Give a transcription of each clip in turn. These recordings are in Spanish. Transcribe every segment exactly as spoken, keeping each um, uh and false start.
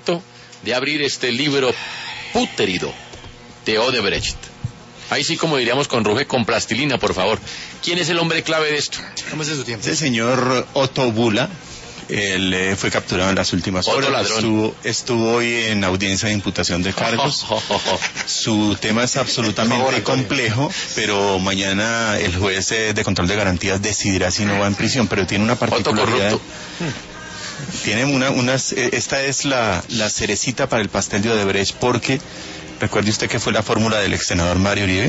momento de abrir este libro pútrido de Odebrecht. Ahí sí, como diríamos con Ruge, con plastilina, por favor. ¿Quién es el hombre clave de esto? ¿Cómo es su tiempo? El señor Otto Bula. Él eh, fue capturado en las últimas Otro horas. ladrón. Estuvo, estuvo hoy en audiencia de imputación de cargos. Su tema es absolutamente complejo, pero mañana el juez eh, de control de garantías decidirá si no va en prisión. Pero tiene una particularidad. Tiene una, unas, eh, esta es la, la cerecita para el pastel de Odebrecht, porque recuerde usted que fue la fórmula del ex senador Mario Uribe.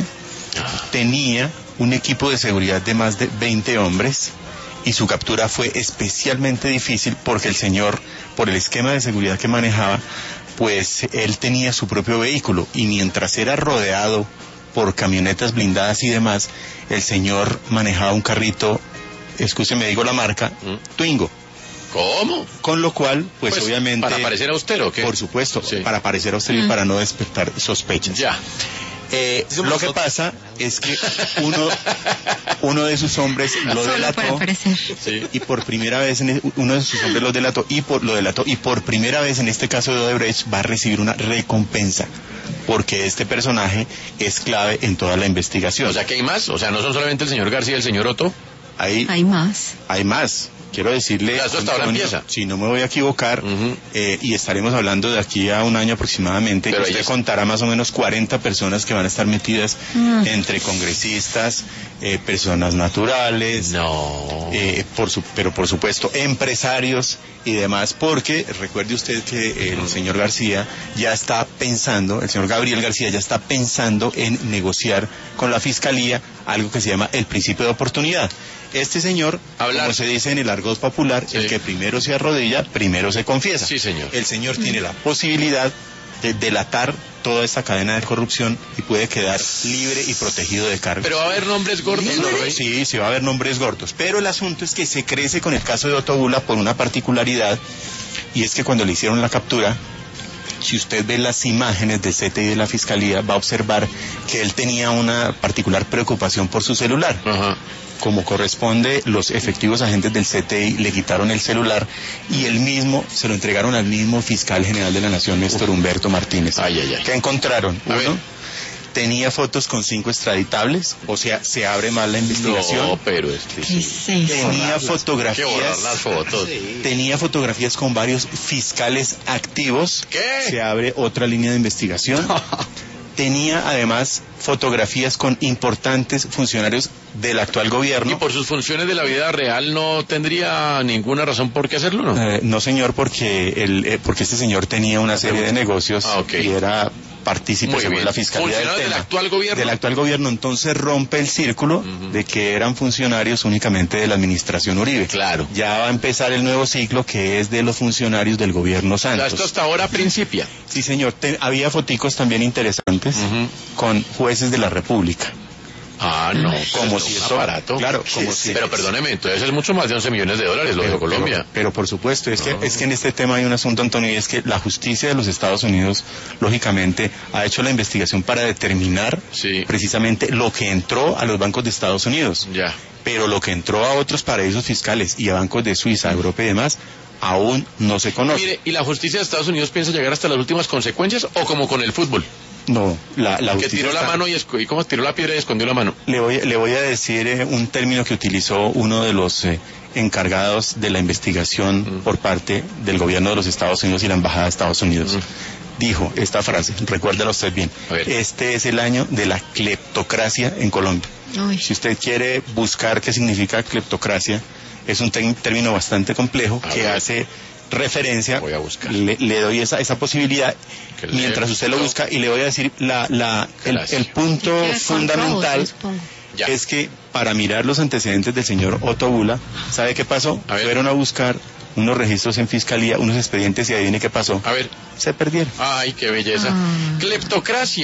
Tenía un equipo de seguridad de más de veinte hombres. Y su captura fue especialmente difícil porque el señor, por el esquema de seguridad que manejaba, pues él tenía su propio vehículo y mientras era rodeado por camionetas blindadas y demás, el señor manejaba un carrito, escúcheme, digo la marca, ¿Mm? Twingo. ¿Cómo? Con lo cual, pues, pues obviamente... ¿Para parecer austero o qué? Por supuesto, sí. Para parecer austero ¿Mm? Y para no despertar sospechas. Ya. Eh, lo que pasa es que uno uno de sus hombres lo Solo delató sí. y por primera vez en, uno de sus hombres lo delató y por lo delató y por primera vez en este caso de Odebrecht va a recibir una recompensa porque este personaje es clave en toda la investigación. O sea que hay más, o sea no son solamente el señor García y el señor Otto. Hay, hay más. Hay más. Quiero decirle, eso hasta ahora empieza. Si no me voy a equivocar, uh-huh. eh, y estaremos hablando de aquí a un año aproximadamente, pero que usted contará más o menos cuarenta personas que van a estar metidas uh-huh. entre congresistas, eh, personas naturales, no, eh, por su, pero por supuesto empresarios y demás, porque recuerde usted que el uh-huh. señor García ya está pensando, el señor Gabriel García ya está pensando en negociar con la Fiscalía algo que se llama el principio de oportunidad. Este señor, Hablar. como se dice en el argot popular, sí. el que primero se arrodilla, primero se confiesa. Sí, señor. El señor mm. tiene la posibilidad de delatar toda esta cadena de corrupción y puede quedar libre y protegido de cargos. Pero va a haber nombres gordos, ¿no? Sí, sí va a haber nombres gordos. Pero el asunto es que se crece con el caso de Otto Bula por una particularidad, y es que cuando le hicieron la captura, si usted ve las imágenes del C T I de la Fiscalía, va a observar que él tenía una particular preocupación por su celular. Ajá. Como corresponde, los efectivos agentes del C T I le quitaron el celular y él mismo se lo entregaron al mismo fiscal general de la Nación, Néstor Humberto Martínez. Ay, ay, ay. ¿Qué encontraron? A Uno, ver. tenía fotos con cinco extraditables, o sea, se abre mal la investigación. No, pero este sí. Sí. Tenía fotografías. ¿Qué borrar las fotos? Sí. Tenía fotografías con varios fiscales activos. ¿Qué? Se abre otra línea de investigación. Tenía además fotografías con importantes funcionarios del actual gobierno. ¿Y por sus funciones de la vida real no tendría ninguna razón por qué hacerlo, no? Eh, no, señor, porque el, eh, porque este señor tenía una serie de negocios ah, okay. y era partícipe según la Fiscalía del, del actual gobierno. Del actual gobierno, entonces rompe el círculo uh-huh. de que eran funcionarios únicamente de la administración Uribe. Claro. Ya va a empezar el nuevo ciclo que es de los funcionarios del gobierno Santos. Esto hasta ahora principia. Sí, señor. Te, había foticos también interesantes uh-huh. con jueces de la República. Ah, no, como si es eso aparato. Claro, como sí, si Pero perdóneme, entonces es mucho más de once millones de dólares lo de Colombia. Pero, pero por supuesto, es no. que es que en este tema hay un asunto, Antonio, y es que la justicia de los Estados Unidos, lógicamente, ha hecho la investigación para determinar sí. precisamente lo que entró a los bancos de Estados Unidos. Ya. Pero lo que entró a otros paraísos fiscales y a bancos de Suiza, Europa y demás, aún no se conoce. Mire, ¿y la justicia de Estados Unidos piensa llegar hasta las últimas consecuencias o como con el fútbol? No, la, la que tiró la está... mano y, esco... y cómo tiró la piedra y escondió la mano. Le voy, le voy a decir eh, un término que utilizó uno de los eh, encargados de la investigación mm. por parte del gobierno de los Estados Unidos y la embajada de Estados Unidos. Mm. Dijo esta frase, recuérdala usted bien. Este es el año de la cleptocracia en Colombia. Uy. Si usted quiere buscar qué significa cleptocracia, es un término bastante complejo a que ver. hace referencia, voy a buscar. Le, le doy esa esa posibilidad mientras usted lo busca y le voy a decir la la el, el punto fundamental ya. es que para mirar los antecedentes del señor Otto Bula, ¿sabe qué pasó? A Fueron a buscar unos registros en fiscalía, unos expedientes y adivine qué pasó. A ver. Se perdieron. Ay, qué belleza. Ah. Cleptocracia.